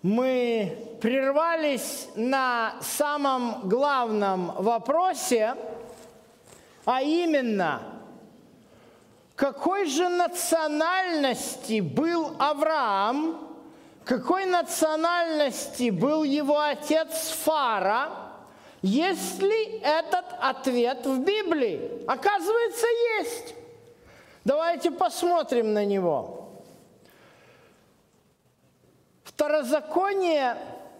Мы прервались на самом главном вопросе, а именно, какой же национальности был Авраам, какой национальности был его отец Фара, есть ли этот ответ в Библии? Оказывается, есть. Давайте посмотрим на него. Второзаконие,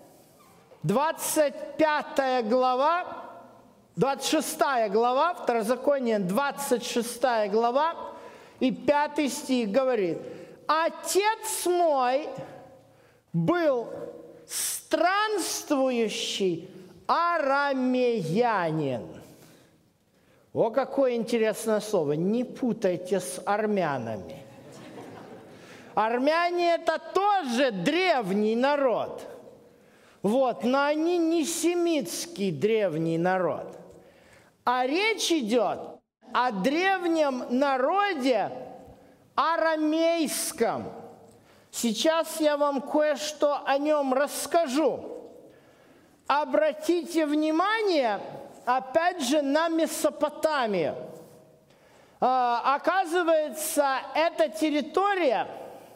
25 глава, 26 глава, Второзаконие, 26 глава и 5 стих говорит: «Отец мой был странствующий арамеянин». О, какое интересное слово! Не путайте с армянами. Армяне – это тоже древний народ. Вот, но они не семитский древний народ. А речь идет о древнем народе арамейском. Сейчас я вам кое-что о нем расскажу. Обратите внимание, опять же, на Месопотамию. Оказывается, эта территория,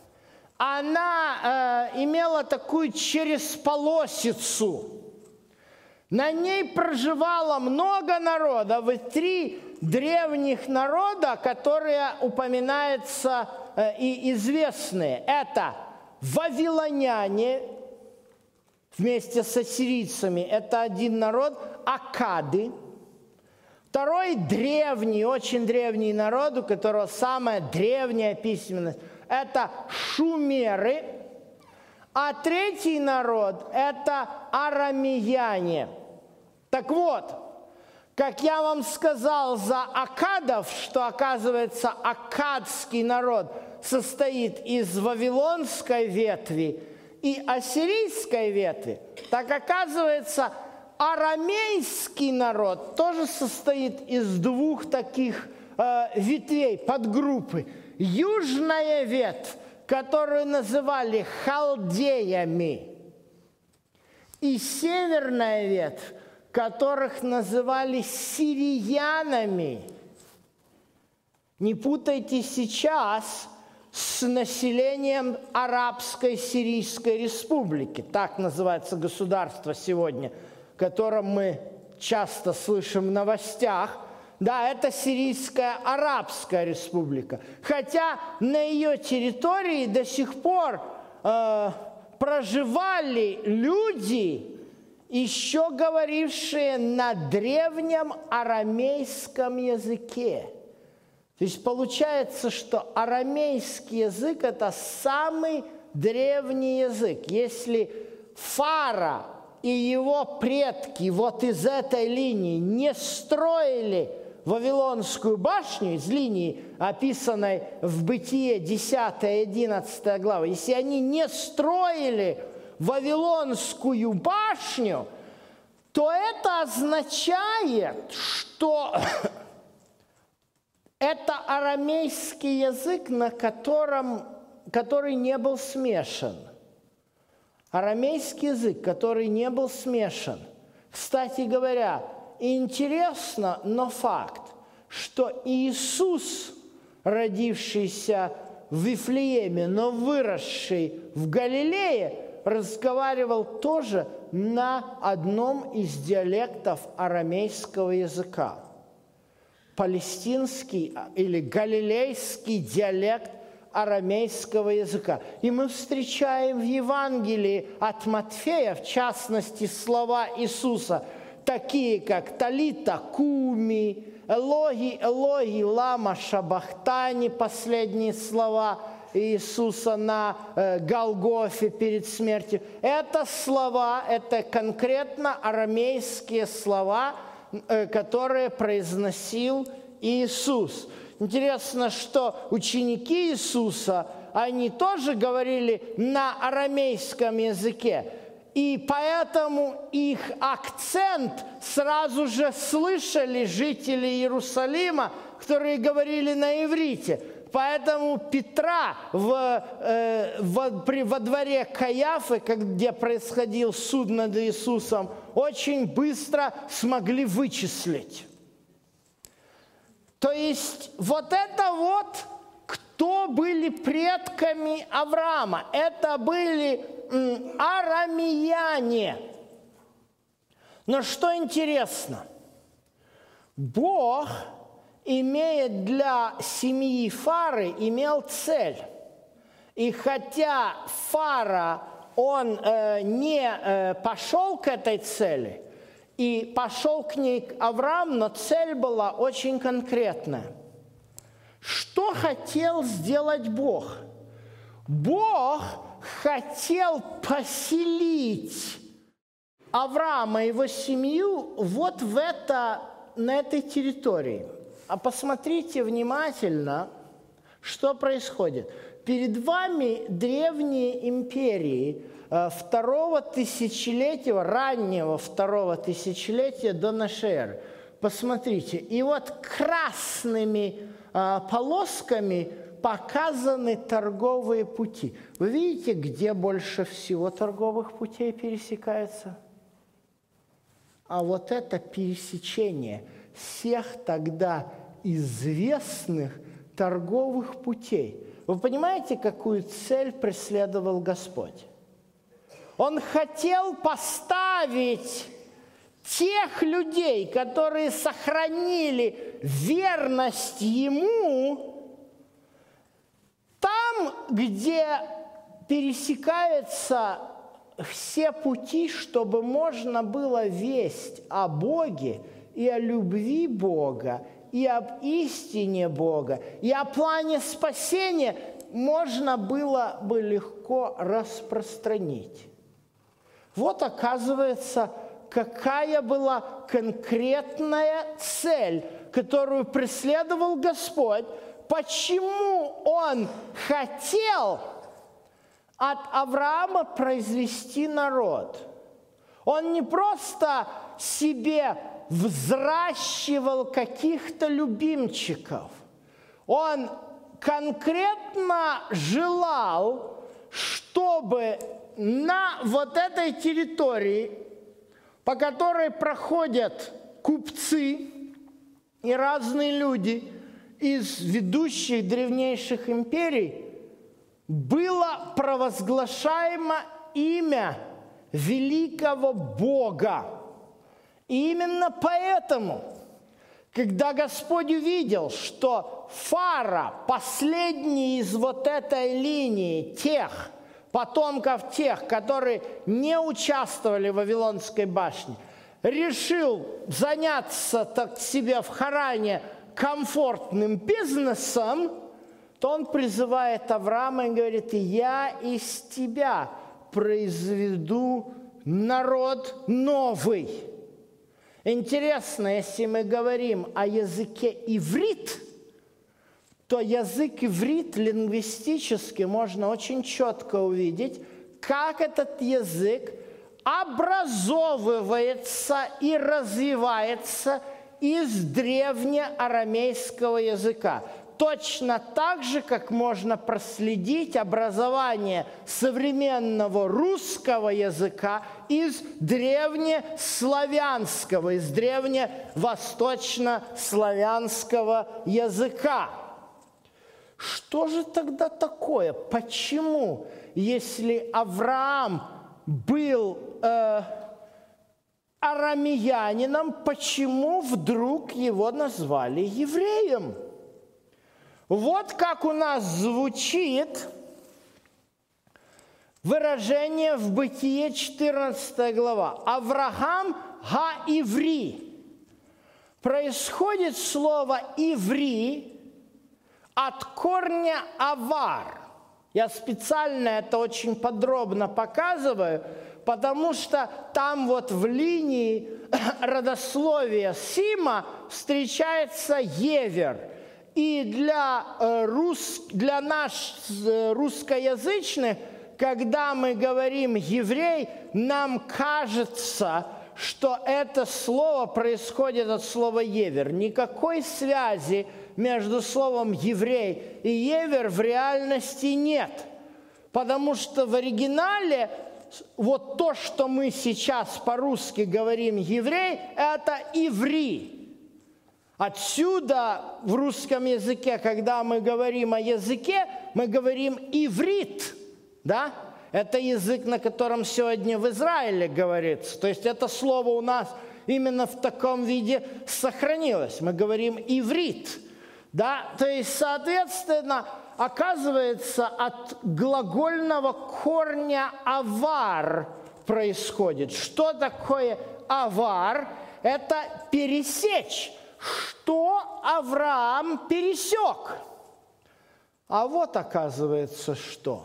она имела такую чересполосицу. На ней проживало много народов, и 3 древних народа, которые упоминаются и известные. Это вавилоняне вместе с ассирийцами, это один народ, аккады. Второй древний, очень древний народ, у которого самая древняя письменность, это шумеры. А третий народ – это арамеяне. Так вот, как я вам сказал за аккадов, что, оказывается, аккадский народ состоит из вавилонской ветви и ассирийской ветви, так оказывается, арамейский народ тоже состоит из 2 таких ветвей, подгруппы. Южная ветвь, которую называли халдеями, и северная ветвь, которых называли сириянами. Не путайте сейчас с населением Арабской Сирийской Республики. Так называется государство сегодня, о котором мы часто слышим в новостях. Да, это Сирийская Арабская Республика. Хотя на ее территории до сих пор проживали люди, еще говорившие на древнем арамейском языке. То есть получается, что арамейский язык – это самый древний язык. Если Фара и его предки вот из этой линии не строили Вавилонскую башню, из линии, описанной в Бытие 10 и 11 глава, если они не строили Вавилонскую башню, то это означает, что это арамейский язык, который не был смешан. Арамейский язык, который не был смешан. Кстати говоря, интересно, но факт, что Иисус, родившийся в Вифлееме, но выросший в Галилее, разговаривал тоже на одном из диалектов арамейского языка. Палестинский или галилейский диалект арамейского языка. И мы встречаем в Евангелии от Матфея, в частности, слова Иисуса, такие как «Талита куми», «Элоги, Элоги, лама шабахтани», последние слова Иисуса на Голгофе перед смертью. Это слова, это конкретно арамейские слова, которые произносил Иисус. Интересно, что ученики Иисуса, они тоже говорили на арамейском языке. И поэтому их акцент сразу же слышали жители Иерусалима, которые говорили на иврите. Поэтому Петра во дворе Каиафы, где происходил суд над Иисусом, очень быстро смогли вычислить. То есть вот это вот, кто были предками Авраама? Это были арамеяне. Но что интересно, Бог имеет для семьи Фары, имел цель. И хотя Фара, он не пошел к этой цели, и пошел к ней Авраам, но цель была очень конкретная. Что хотел сделать Бог? Бог хотел поселить Авраама и его семью вот на этой территории. А посмотрите внимательно, что происходит. Перед вами древние империи второго тысячелетия, раннего второго тысячелетия до нашей эры. Посмотрите, и вот красными полосками показаны торговые пути. Вы видите, где больше всего торговых путей пересекается? А вот это пересечение всех тогда известных торговых путей. Вы понимаете, какую цель преследовал Господь? Он хотел поставить тех людей, которые сохранили верность Ему, там, где пересекаются все пути, чтобы можно было весть о Боге и о любви Бога, и об истине Бога, и о плане спасения можно было бы легко распространить. Вот, оказывается, какая была конкретная цель, которую преследовал Господь, почему Он хотел от Авраама произвести народ. Он не просто себе взращивал каких-то любимчиков. Он конкретно желал, чтобы на вот этой территории, по которой проходят купцы и разные люди из ведущих древнейших империй, было провозглашаемо имя великого Бога. И именно поэтому, когда Господь увидел, что Фара, последний из вот этой линии тех, потомков тех, которые не участвовали в Вавилонской башне, решил заняться так себе в Харане комфортным бизнесом, то он призывает Авраама и говорит: «Я из тебя произведу народ новый». Интересно, если мы говорим о языке иврит, то язык иврит лингвистически можно очень четко увидеть, как этот язык образовывается и развивается из древнеарамейского языка. Точно так же, как можно проследить образование современного русского языка из древнеславянского, из древневосточнославянского языка. Что же тогда такое? Почему, если Авраам был арамеянином, почему вдруг его назвали евреем? Вот как у нас звучит выражение в Бытие 14 глава. Авраам га-иври. Происходит слово «иври» от корня «авар». Я специально это очень подробно показываю, потому что там вот в линии родословия Сима встречается «евер». И для нас, русскоязычных, когда мы говорим «еврей», нам кажется, что это слово происходит от слова «евер». Никакой связи между словом «еврей» и «евер» в реальности нет. Потому что в оригинале вот то, что мы сейчас по-русски говорим «еврей», это «иври». Отсюда в русском языке, когда мы говорим о языке, мы говорим «иврит». Да? Это язык, на котором сегодня в Израиле говорится. То есть это слово у нас именно в таком виде сохранилось. Мы говорим «иврит». Да? То есть, соответственно, оказывается, от глагольного корня «авар» происходит. Что такое «авар»? Это «пересечь». Что Авраам пересек? А вот оказывается, что.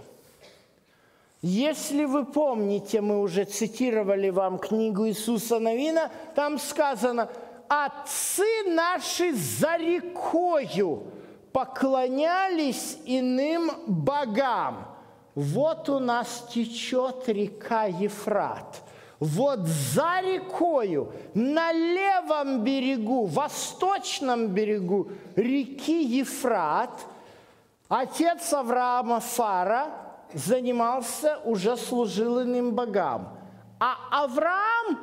Если вы помните, мы уже цитировали вам книгу Иисуса Навина, там сказано: «Отцы наши за рекою поклонялись иным богам». Вот у нас течет река Ефрат. Вот за рекою, на левом берегу, восточном берегу реки Ефрат, отец Авраама Фара занимался, уже служил иным богам. А Авраам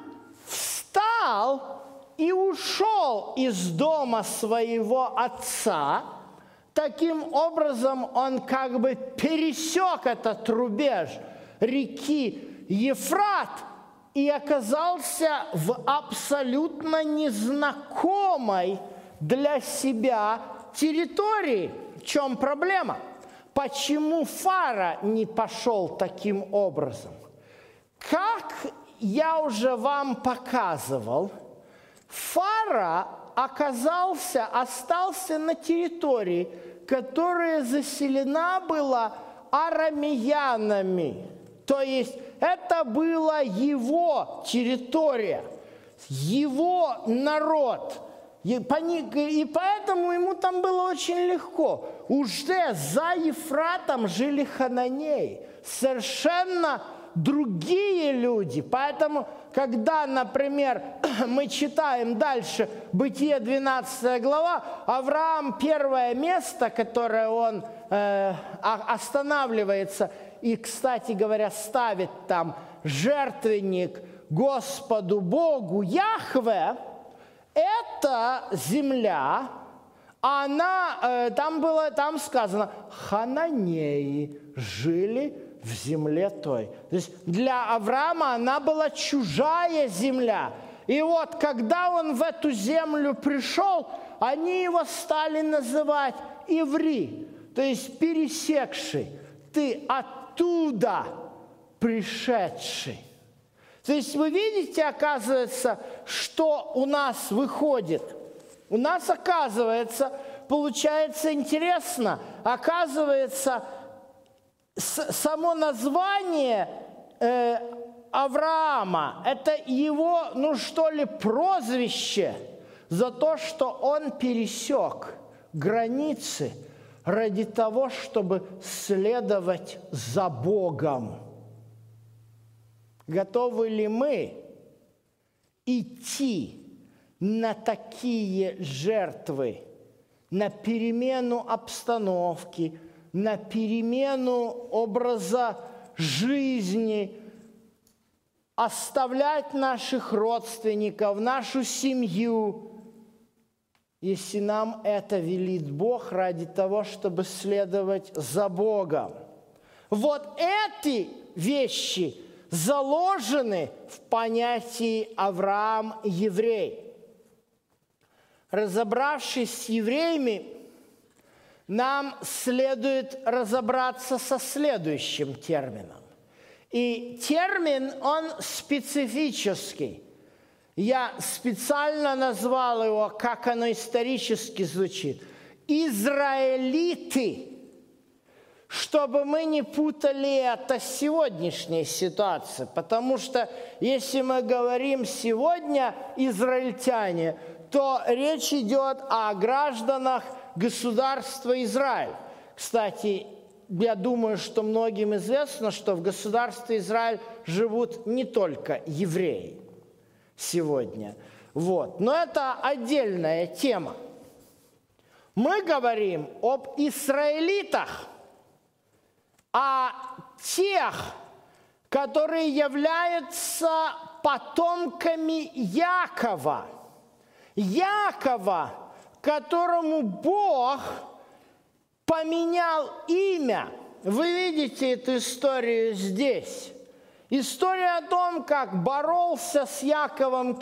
встал и ушел из дома своего отца. Таким образом, он как бы пересек этот рубеж реки Ефрат и оказался в абсолютно незнакомой для себя территории. В чем проблема? Почему Фара не пошел таким образом? Как я уже вам показывал, Фара остался на территории, которая заселена была арамеянами. То есть это была его территория, его народ. И поэтому ему там было очень легко. Уже за Ефратом жили хананеи, совершенно другие люди. Поэтому, когда, например, мы читаем дальше Бытие 12 глава, Авраам первое место, которое он останавливается, и, кстати говоря, ставит там жертвенник Господу Богу Яхве, эта земля, там сказано, хананеи жили в земле той. То есть для Авраама она была чужая земля. И вот, когда он в эту землю пришел, они его стали называть иври, то есть пересекший, ты оттуда пришедший. То есть вы видите, оказывается, что у нас выходит. У нас, оказывается, получается интересно, оказывается, само название Авраама, это его, прозвище за то, что он пересек границы ради того, чтобы следовать за Богом. Готовы ли мы идти на такие жертвы, на перемену обстановки, на перемену образа жизни, оставлять наших родственников, нашу семью, если нам это велит Бог ради того, чтобы следовать за Богом? Вот эти вещи заложены в понятии Авраам еврей. Разобравшись с евреями, нам следует разобраться со следующим термином. И термин, он специфический. Я специально назвал его, как оно исторически звучит, израилиты, чтобы мы не путали это с сегодняшней ситуацией. Потому что если мы говорим сегодня израильтяне, то речь идет о гражданах государства Израиль. Кстати, я думаю, что многим известно, что в государстве Израиль живут не только евреи. сегодня. Вот. Но это отдельная тема. Мы говорим об израилитах, о тех, которые являются потомками Якова. Якова, которому Бог поменял имя. Вы видите эту историю здесь. История о том, как боролся с Яковом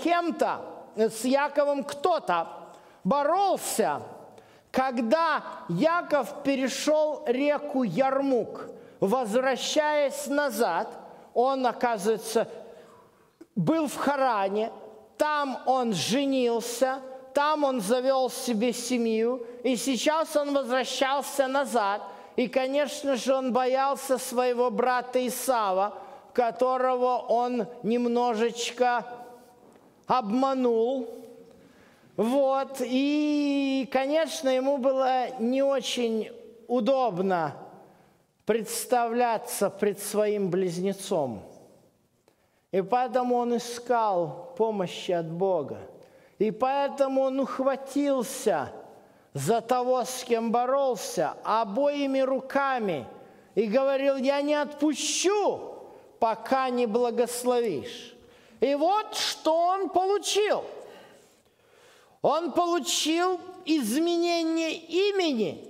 кто-то, боролся, когда Яков перешел реку Ярмук, возвращаясь назад, он, оказывается, был в Харане, там он женился, там он завел себе семью, и сейчас он возвращался назад. И, конечно же, он боялся своего брата Исава, которого он немножечко обманул. Вот. И, конечно, ему было не очень удобно представляться пред своим близнецом. И поэтому он искал помощи от Бога. И поэтому он ухватился за того, с кем боролся, обоими руками. И говорил: я не отпущу, пока не благословишь. И вот что он получил. Он получил изменение имени.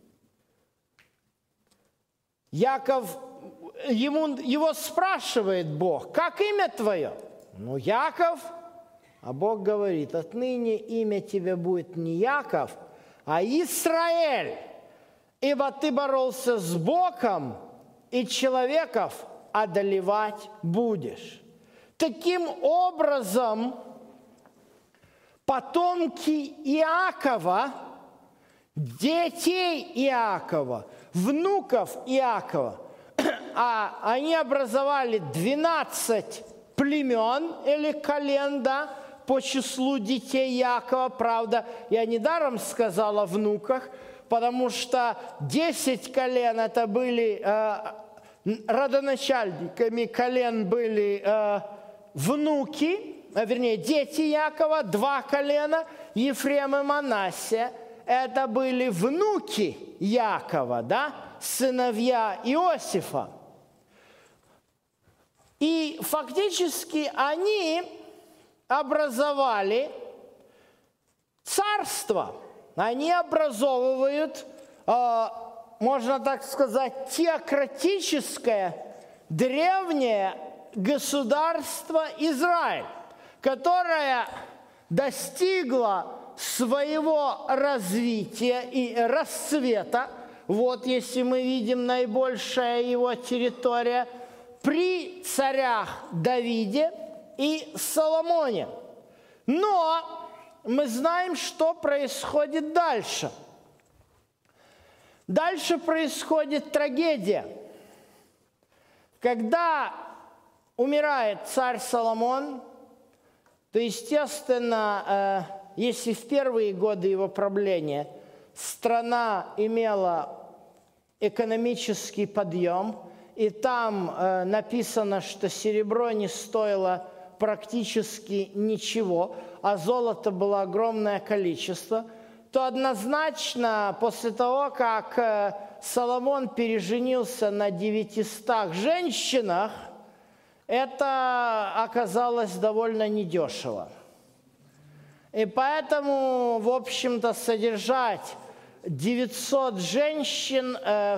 Его спрашивает Бог: как имя твое? Ну, Яков. А Бог говорит: отныне имя тебе будет не Яков, а Израиль, ибо ты боролся с Богом, и человеков одолевать будешь. Таким образом, потомки Иакова, детей Иакова, внуков Иакова, они образовали 12 племен или колен, да, по числу детей Иакова. Правда, я недаром сказал о внуках, потому что 10 колен это были родоначальниками колен были внуки, вернее, дети Иакова, 2 колена, Ефрем и Манассия. Это были внуки Иакова, да, сыновья Иосифа. И фактически они образовали царство. Они образовывают, можно так сказать, теократическое древнее государство Израиль, которое достигло своего развития и расцвета. Вот если мы видим наибольшая его территория при царях Давиде и Соломоне. Но мы знаем, что происходит дальше. Дальше происходит трагедия. Когда умирает царь Соломон, то, естественно, если в первые годы его правления страна имела экономический подъем, и там написано, что серебро не стоило практически ничего, а золота было огромное количество, то однозначно после того, как Соломон переженился на 900 женщинах, это оказалось довольно недешево. И поэтому, в общем-то, содержать 900 женщин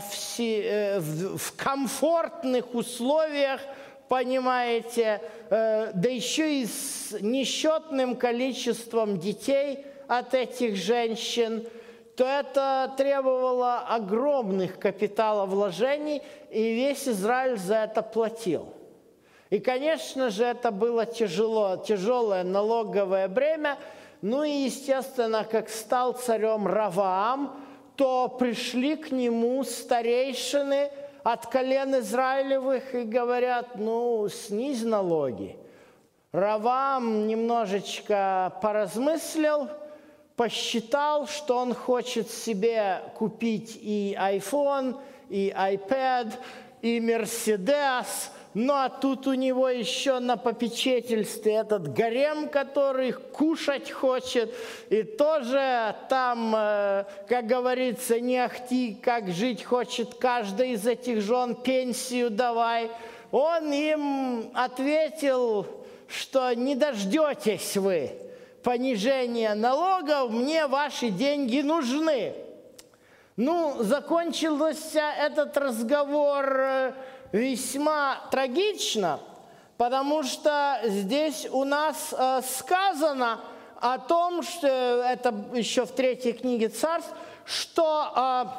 в комфортных условиях, понимаете, да еще и с несчетным количеством детей от этих женщин, то это требовало огромных капиталовложений, и весь Израиль за это платил. И, конечно же, это было тяжелое налоговое бремя. Ну и, естественно, как стал царем Раваам, то пришли к нему старейшины от колен Израилевых и говорят: ну, снизь налоги. Раваам немножечко поразмыслил, посчитал, что он хочет себе купить и iPhone, и iPad, и Mercedes, Ну а тут у него еще на попечительстве этот гарем, который кушать хочет, и тоже там, как говорится, не ахти, как жить хочет каждый из этих жен, пенсию давай. Он им ответил, что не дождетесь вы понижения налогов, мне ваши деньги нужны. Ну, закончился этот разговор весьма трагично, потому что здесь у нас сказано о том, что это еще в 3 книге Царств, что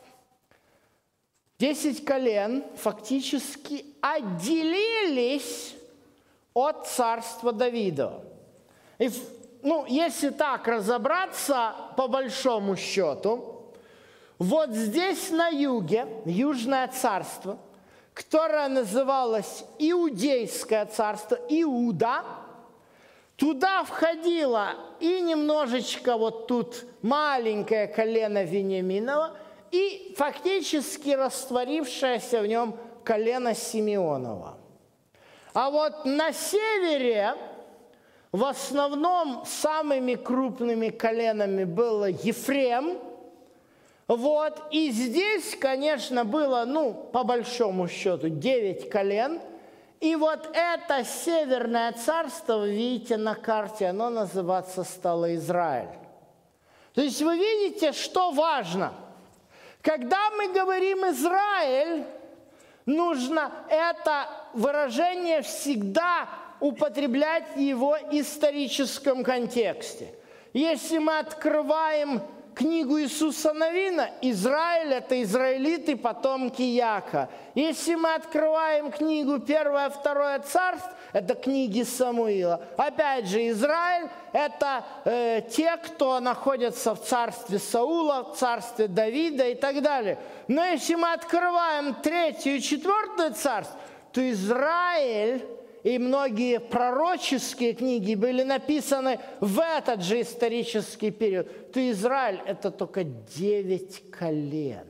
10 колен фактически отделились от царства Давида. И, если так разобраться, по большому счету, вот здесь на юге, Южное царство, которое называлось Иудейское царство, Иуда, туда входило и немножечко вот тут маленькое колено Вениаминова, и фактически растворившееся в нем колено Симеонова. А вот на севере в основном самыми крупными коленами было Ефрем. Вот, и здесь, конечно, было, по большому счету, 9 колен. И вот это северное царство, вы видите на карте, оно называться стало Израиль. То есть вы видите, что важно. Когда мы говорим «Израиль», нужно это выражение всегда употреблять в его историческом контексте. Если мы открываем книгу Иисуса Навина, Израиль – это израилиты, потомки Яка. Если мы открываем книгу 1-2 Царств, это книги Самуила. Опять же, Израиль – это те, кто находятся в царстве Саула, в царстве Давида и так далее. Но если мы открываем 3 и 4 Царств, то Израиль и многие пророческие книги были написаны в этот же исторический период, то Израиль – это только 9 колен.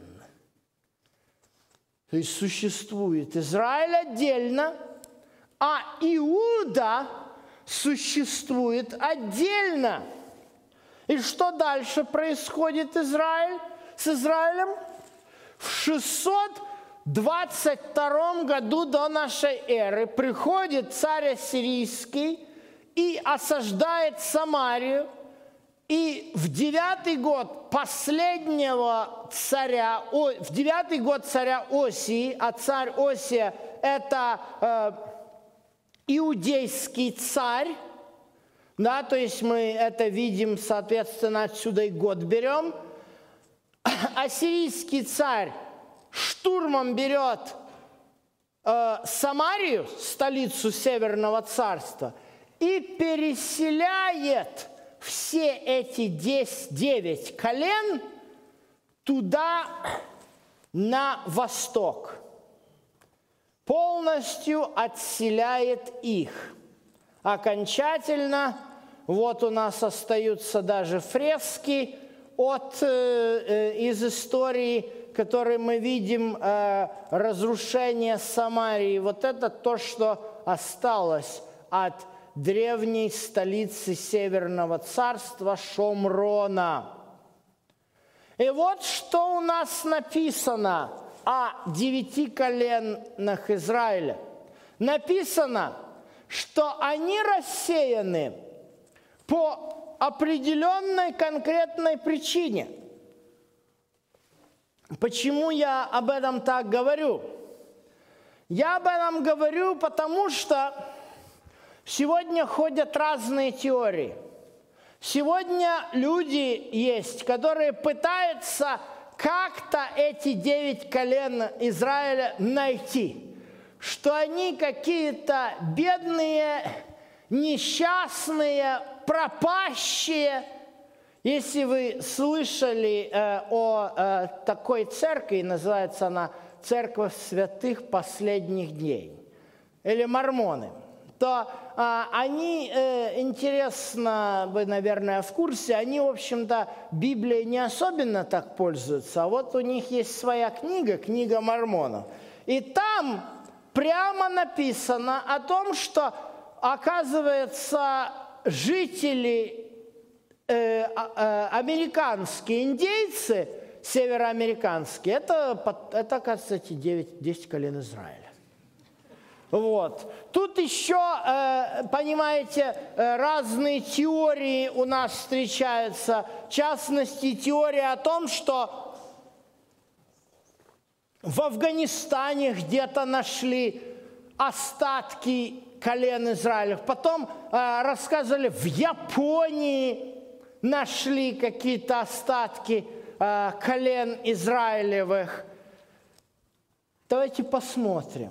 То есть существует Израиль отдельно, а Иуда существует отдельно. И что дальше происходит с Израилем? В 622 году до нашей эры приходит царь ассирийский и осаждает Самарию. И в 9-й год последнего царя, в 9-й год царя Осии, а царь Осия – это иудейский царь, да, то есть мы это видим, соответственно, отсюда и год берем. Ассирийский царь штурмом берет Самарию, столицу Северного царства, и переселяет все эти 9 колен туда, на восток. Полностью отселяет их. Окончательно, вот у нас остаются даже фрески из истории, которые мы видим, разрушение Самарии. Вот это то, что осталось от древней столицы Северного царства Шомрона. И вот что у нас написано о 9 коленах Израиля. Написано, что они рассеяны по определенной конкретной причине. Почему я об этом так говорю? Я об этом говорю, потому что сегодня ходят разные теории. Сегодня люди есть, которые пытаются как-то эти 9 колен Израиля найти, что они какие-то бедные, несчастные, пропащие. Если вы слышали о такой церкви, называется она «Церковь святых последних дней» или мормоны, то они, интересно, вы, наверное, в курсе, они, в общем-то, Библией не особенно так пользуются, а вот у них есть своя книга, книга мормонов. И там прямо написано о том, что, оказывается, жители, американские индейцы, североамериканские, это оказывается, эти 10 колен Израиля. Вот. Тут еще, понимаете, разные теории у нас встречаются. В частности, теория о том, что в Афганистане где-то нашли остатки колен Израилев. Потом рассказывали, в Японии нашли какие-то остатки колен Израилевых. Давайте посмотрим.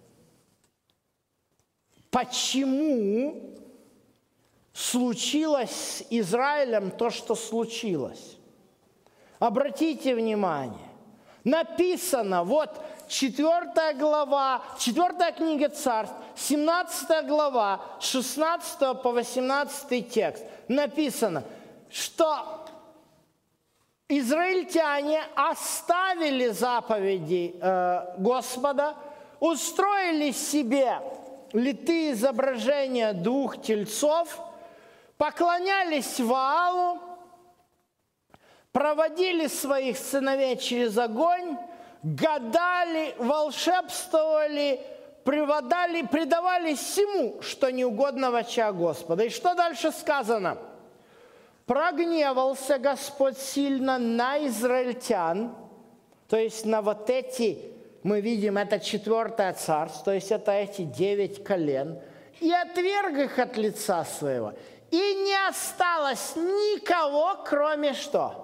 Почему случилось с Израилем то, что случилось? Обратите внимание. Написано, вот 4 глава, 4 книга Царств, 17 глава, 16 по 18 текст. Написано, что израильтяне оставили заповеди Господа, устроили себе литые изображения 2 тельцов, поклонялись Ваалу, проводили своих сыновей через огонь, гадали, волшебствовали, предавались всему, что не угодно в очах Господа. И что дальше сказано? «Прогневался Господь сильно на израильтян», то есть на вот эти, мы видим, это 4 царство, то есть это эти 9 колен, «и отверг их от лица своего, и не осталось никого, кроме что?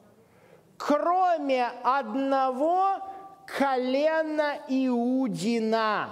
Кроме одного колена Иудина».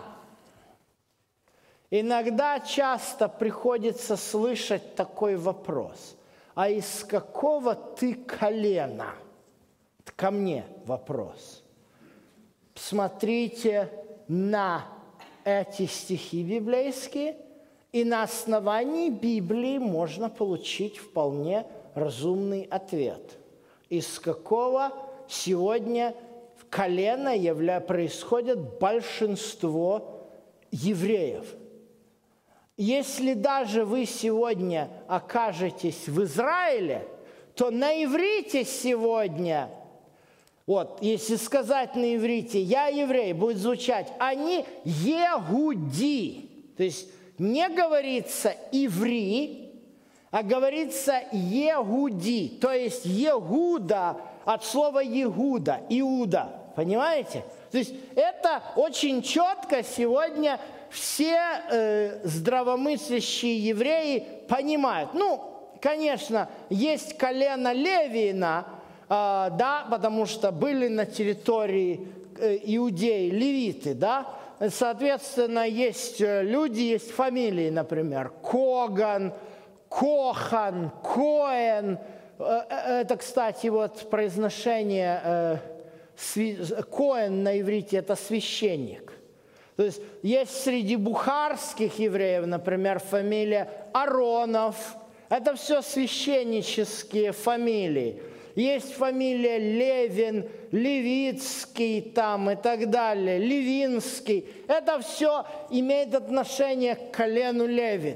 Иногда часто приходится слышать такой вопрос: а из какого ты колена? Ко мне вопрос. Смотрите на эти стихи библейские, и на основании Библии можно получить вполне разумный ответ. Из какого сегодня колена происходит большинство евреев? Если даже вы сегодня окажетесь в Израиле, то на иврите сегодня, вот, если сказать на иврите «я еврей», будет звучать «они егуди». То есть не говорится «иври», а говорится «егуди», то есть «егуда» от слова «егуда», «иуда». Понимаете? То есть это очень четко сегодня все здравомыслящие евреи понимают. Ну, конечно, есть колено Левиина, да, потому что были на территории Иудеи левиты, да. Соответственно, есть люди, есть фамилии, например, Коган, Кохан, Коэн. Это, кстати, вот произношение Коэн на иврите – это священник. То есть среди бухарских евреев, например, фамилия Аронов. Это все священнические фамилии. Есть фамилия Левин, Левицкий там и так далее, Левинский. Это все имеет отношение к колену Левин.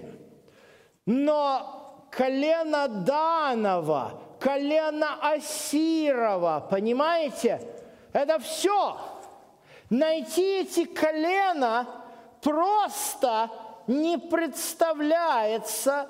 Но колено Данова, колено Асирова, понимаете, это все. Найти эти колена просто не представляется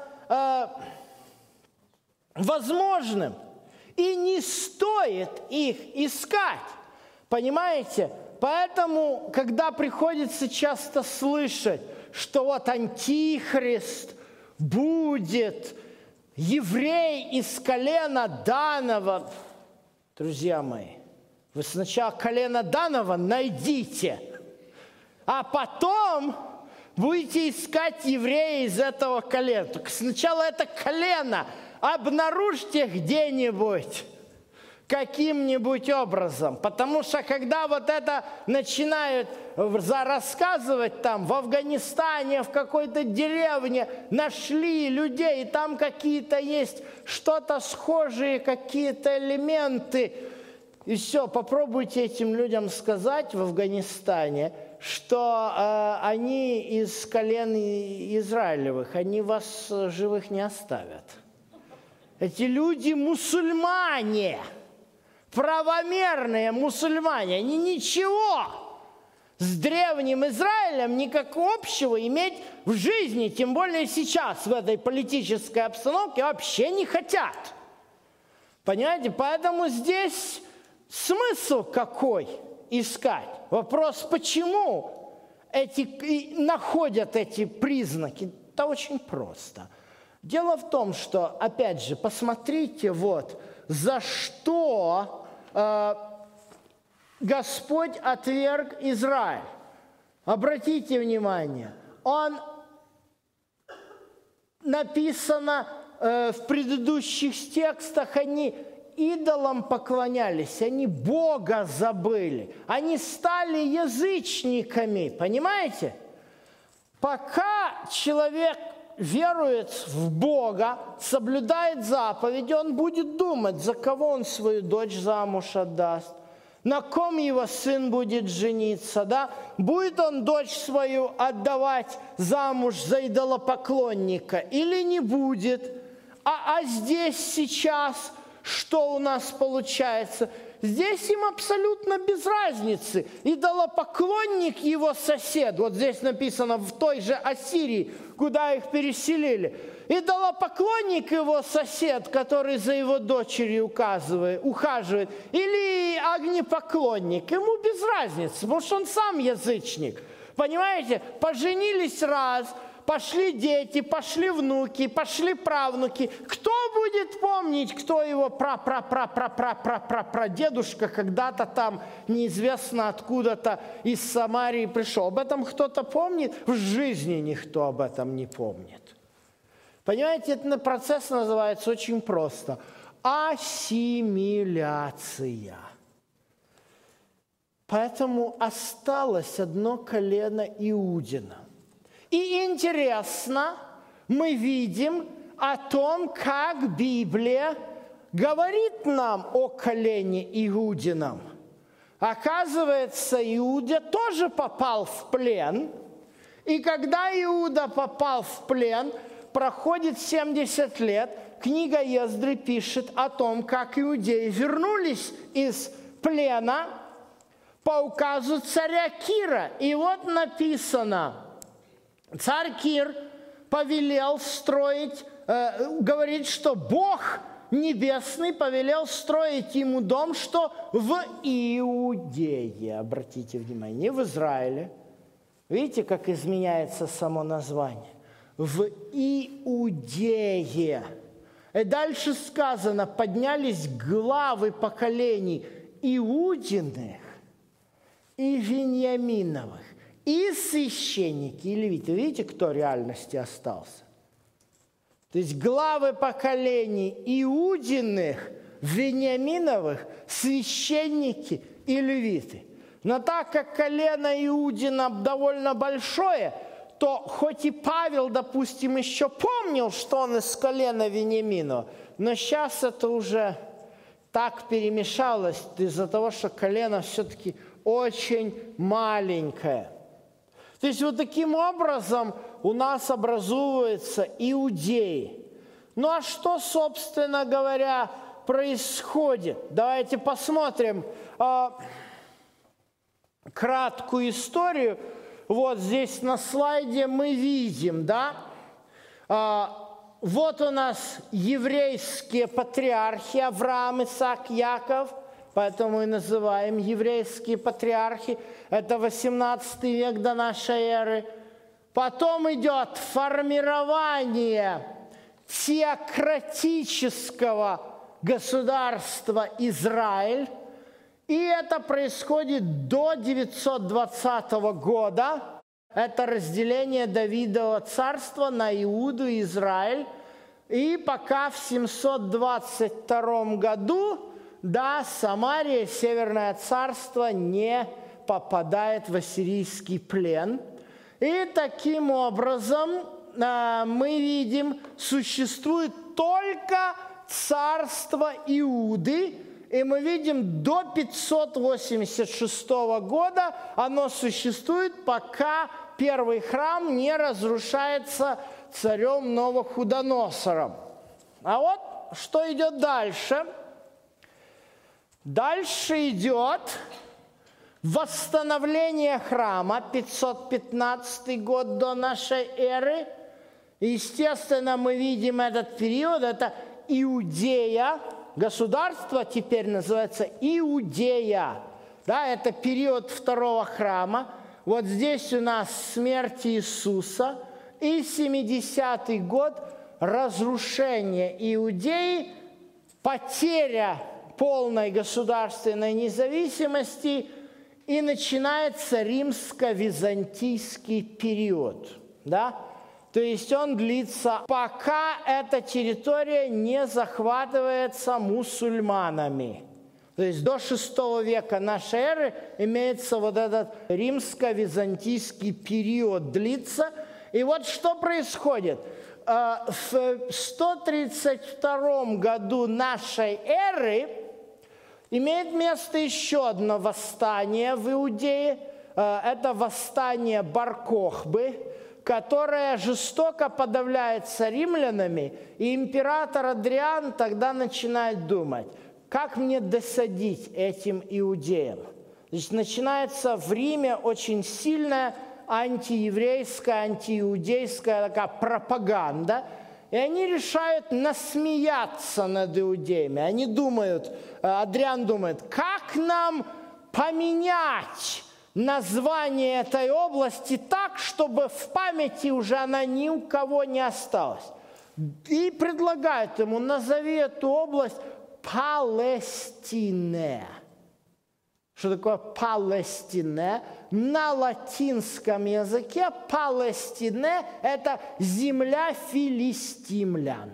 возможным. И не стоит их искать. Понимаете? Поэтому, когда приходится часто слышать, что вот антихрист будет еврей из колена Данова, друзья мои, вы сначала колено Данова найдите, а потом будете искать еврея из этого колена. Только сначала это колено обнаружьте где-нибудь, каким-нибудь образом. Потому что когда вот это начинают рассказывать там в Афганистане, в какой-то деревне, нашли людей, и там какие-то есть что-то схожие, какие-то элементы, и все, попробуйте этим людям сказать в Афганистане, что они из колен Израилевых, они вас живых не оставят. Эти люди мусульмане, правомерные мусульмане, они ничего с древним Израилем никакого общего иметь в жизни, тем более сейчас в этой политической обстановке вообще не хотят. Понимаете, поэтому здесь смысл какой искать? Вопрос, почему находят эти признаки? Это очень просто. Дело в том, что, опять же, посмотрите, за что Господь отверг Израиль. Обратите внимание, написано в предыдущих текстах, они идолам поклонялись, они Бога забыли, они стали язычниками, понимаете? Пока человек верует в Бога, соблюдает заповеди, он будет думать, за кого он свою дочь замуж отдаст, на ком его сын будет жениться, да? Будет он дочь свою отдавать замуж за идолопоклонника или не будет? А здесь сейчас что у нас получается? Здесь им абсолютно без разницы. Идолопоклонник его сосед, вот здесь написано в той же Ассирии, куда их переселили. Идолопоклонник его сосед, который за его дочерью ухаживает, или огнепоклонник, ему без разницы, потому что он сам язычник. Понимаете, поженились раз, пошли дети, пошли внуки, пошли правнуки. Кто будет помнить, кто его прадедушка когда-то там неизвестно откуда-то из Самарии пришел? Об этом кто-то помнит? В жизни никто об этом не помнит. Понимаете, этот процесс называется очень просто – ассимиляция. Поэтому осталось одно колено Иудина. И интересно, мы видим о том, как Библия говорит нам о колене Иудином. Оказывается, Иуда тоже попал в плен. И когда Иуда попал в плен, проходит 70 лет, книга Ездры пишет о том, как иудеи вернулись из плена по указу царя Кира. И вот написано, царь Кир повелел строить, говорит, что Бог Небесный повелел строить ему дом, что в Иудее, обратите внимание, не в Израиле. Видите, как изменяется само название? В Иудее. И дальше сказано, поднялись главы поколений Иудиных и Вениаминовых, и священники, и левиты. Видите, кто в реальности остался? То есть главы поколений Иудиных, Вениаминовых, священники и левиты. Но так как колено Иудина довольно большое, то хоть и Павел, допустим, еще помнил, что он из колена Вениаминова, но сейчас это уже так перемешалось из-за того, что колено все-таки очень маленькое. То есть вот таким образом у нас образуются иудеи. Ну а что, собственно говоря, происходит? Давайте посмотрим краткую историю. Вот здесь на слайде мы видим, да? Вот у нас еврейские патриархи Авраам, Исаак, Яков, поэтому и называем еврейские патриархи. Это 18 век до нашей эры. Потом идет формирование теократического государства Израиль. И это происходит до 920 года. Это разделение Давидова царства на Иуду и Израиль. И пока в 722 году, да, Самария, Северное царство, не попадает в ассирийский плен. И таким образом мы видим, существует только царство Иуды. И мы видим, до 586 года оно существует, пока первый храм не разрушается царем Новохудоносором. А вот что идет дальше. Дальше идет восстановление храма, 515 год до нашей эры. Естественно, мы видим этот период, это Иудея. Государство теперь называется Иудея. Да, это период второго храма. Вот здесь у нас смерть Иисуса. И 70-й год разрушение Иудеи, потеря полной государственной независимости, и начинается римско-византийский период. Да? То есть он длится, пока эта территория не захватывается мусульманами. То есть до VI века нашей эры имеется вот этот римско-византийский период длится. И вот что происходит. В 132 году нашей эры имеет место еще одно восстание в Иудее. Это восстание Бар-Кохбы, которая жестоко подавляется римлянами, и император Адриан тогда начинает думать, как мне досадить этим иудеям. Значит, начинается в Риме очень сильная антиеврейская, антииудейская такая пропаганда, и они решают насмеяться над иудеями. Они думают, Адриан думает, как нам поменять название этой области так, чтобы в памяти уже она ни у кого не осталась. И предлагает ему, назови эту область Палестине. Что такое Палестине? На латинском языке Палестине – это земля филистимлян.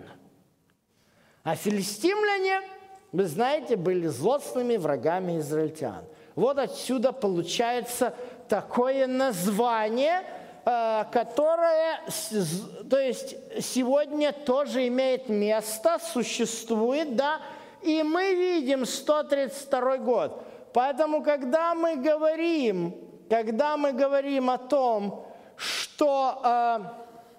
А филистимляне, вы знаете, были злостными врагами израильтян. Вот отсюда получается такое название, которое, то есть сегодня тоже имеет место, существует, да, и мы видим 132 год. Поэтому, когда мы говорим о том, что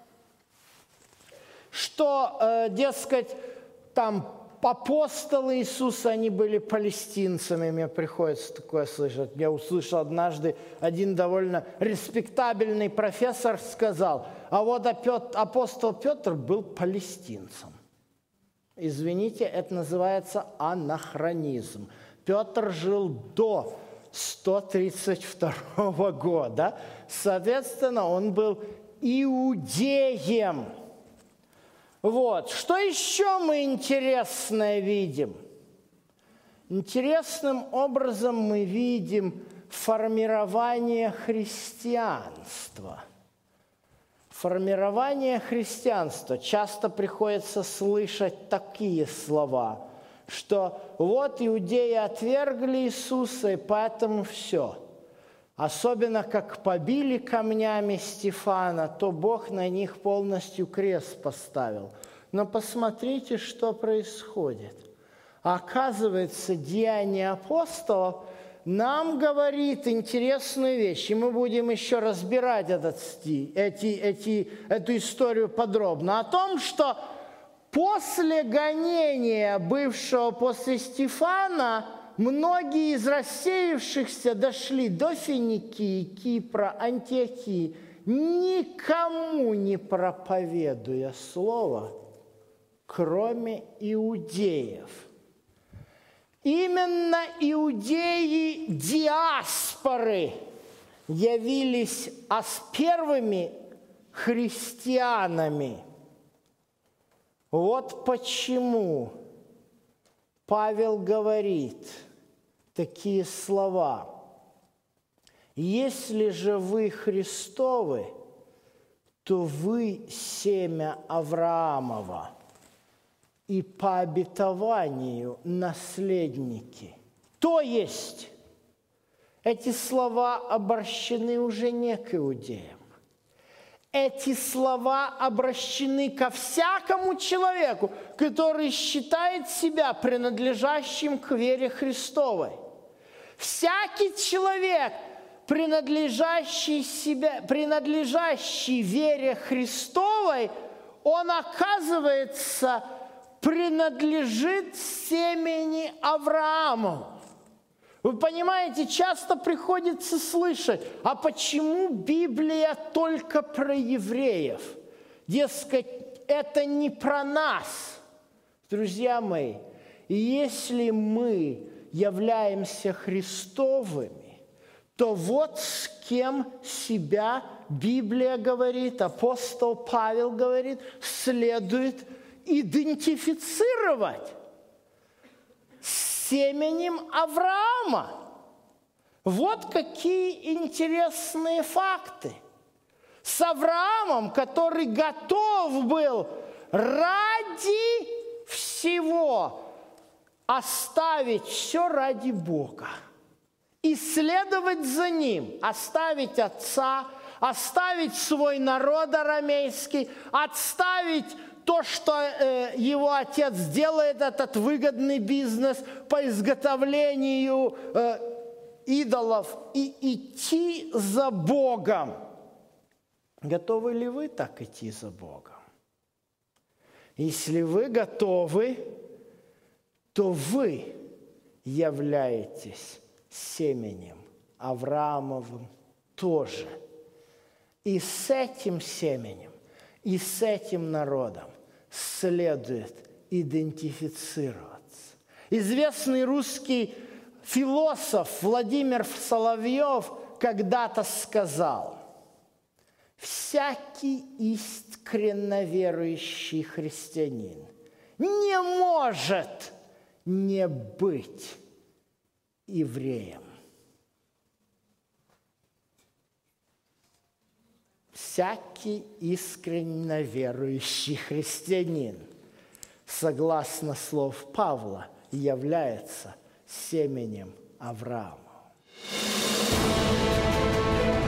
дескать, там, апостолы Иисуса, они были палестинцами, мне приходится такое слышать. Я услышал однажды, один довольно респектабельный профессор сказал, а вот апостол Петр был палестинцем. Извините, это называется анахронизм. Петр жил до 132 года, соответственно, он был иудеем. Вот. Что еще мы интересное видим? Интересным образом мы видим формирование христианства. Формирование христианства. Часто приходится слышать такие слова, что вот иудеи отвергли Иисуса, и поэтому все. Особенно, как побили камнями Стефана, то Бог на них полностью крест поставил. Но посмотрите, что происходит. Оказывается, Деяния апостолов нам говорит интересную вещь, и мы будем еще разбирать эту историю подробно, о том, что после гонения, бывшего после Стефана, многие из рассеявшихся дошли до Финикии, Кипра, Антиохии, никому не проповедуя слово, кроме иудеев. Именно иудеи диаспоры явились первыми христианами. Вот почему Павел говорит такие слова. «Если же вы Христовы, то вы семя Авраамова и по обетованию наследники». То есть эти слова обращены уже не к иудеям. эти слова обращены ко всякому человеку, который считает себя принадлежащим к вере Христовой. Всякий человек, принадлежащий вере Христовой, он, оказывается, принадлежит семени Аврааму. Вы понимаете, часто приходится слышать, а почему Библия только про евреев? Дескать, это не про нас. Друзья мои, если мы являемся Христовыми, то вот с кем себя Библия говорит, апостол Павел говорит, следует идентифицировать семенем Авраама. Вот какие интересные факты. С Авраамом, который готов был ради всего оставить все ради Бога и следовать за Ним, оставить отца, оставить свой народ арамейский, отставить то, что его отец делает, этот выгодный бизнес по изготовлению идолов, и идти за Богом. Готовы ли вы так идти за Богом? Если вы готовы, то вы являетесь семенем Авраамовым тоже. И с этим семенем, и с этим народом следует идентифицироваться. Известный русский философ Владимир Соловьев когда-то сказал: «Всякий искренно верующий христианин не может не быть евреем». Всякий искренне верующий христианин, согласно слов Павла, является семенем Авраама.